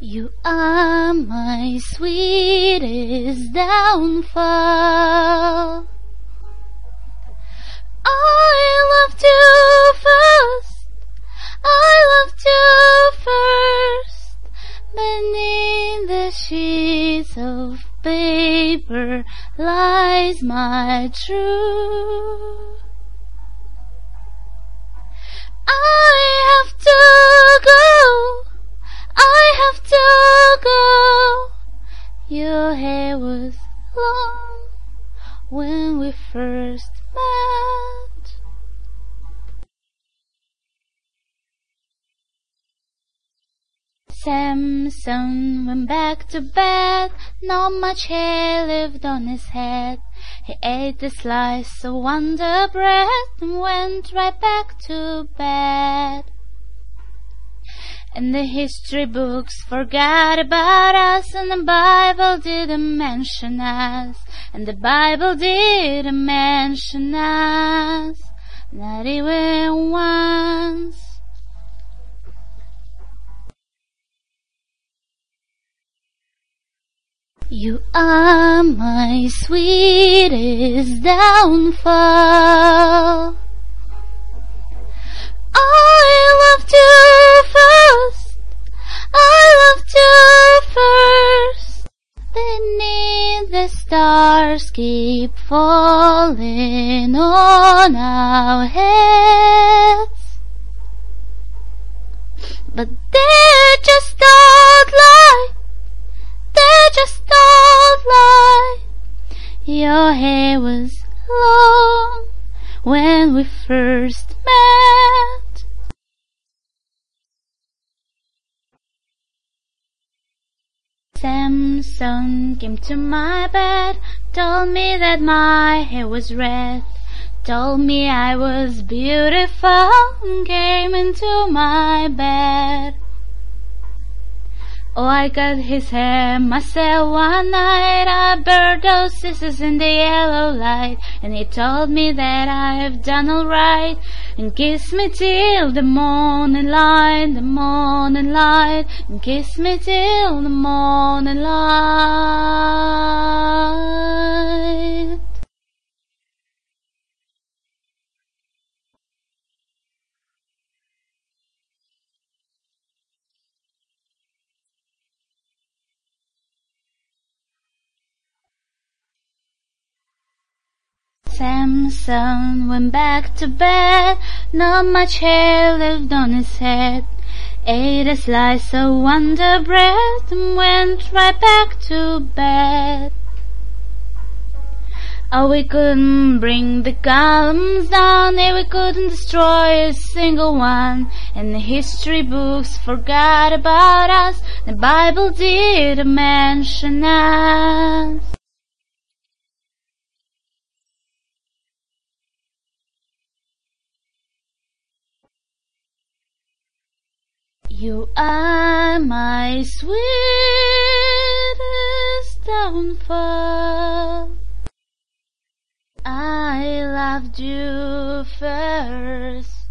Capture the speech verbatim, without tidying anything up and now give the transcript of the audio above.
You are my sweetest downfall. I loved you first, I loved you first. Beneath the sheets of paper lies my truth. I have to go, I have to go. Your hair was long when we first met. Samson went back to bed, not much hair left on his head. He ate a slice of Wonder Bread and went right back to bed. And the history books forgot about us, and the Bible didn't mention us, and the Bible didn't mention us, not even once. You are my sweetest downfall. I loved you first, I loved you first. Beneath the stars keep falling on our heads, but they're just don't lie, they just don't lie. Your hair was long when we first met. Samson came to my bed, told me that my hair was red, told me I was beautiful, and came into my bed. Oh, I cut his hair myself one night. I burned those scissors in the yellow light, and he told me that I have done all right, and kissed me till the morning light, the morning light, and kissed me till the morning light. Samson went back to bed, not much hair left on his head. Ate a slice of Wonder Bread and went right back to bed. Oh, we couldn't bring the columns down, and we couldn't destroy a single one, and the history books forgot about us, the Bible didn't mention us. You are my sweetest downfall. I loved you first.